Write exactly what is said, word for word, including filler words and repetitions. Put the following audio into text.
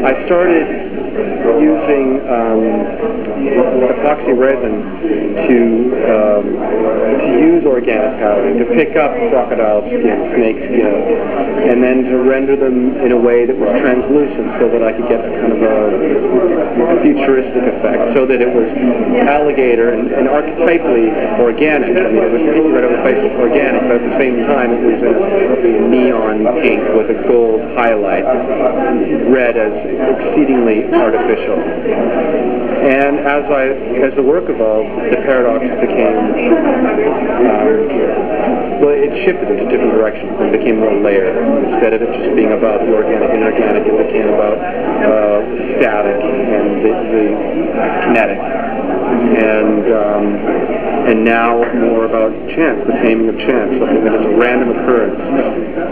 I started using um, epoxy resin to um, to use organic powdering, to pick up crocodile skin, snake skin, and then to render them in a way that was translucent so that I could get a kind of a, a futuristic effect, so that it was alligator and, and archetypally organic. I mean, it was right over the face was organic, but at the same time it was a neon pink with a gold highlight, read as exceedingly artificial. And as I, as the work evolved, the paradox became, um, well, it shifted in a different direction. It became more layered. Instead of it just being about the organic and inorganic, it became about uh, static and the, the kinetic. And um, and now more about chance, the taming of chance, something that is a random occurrence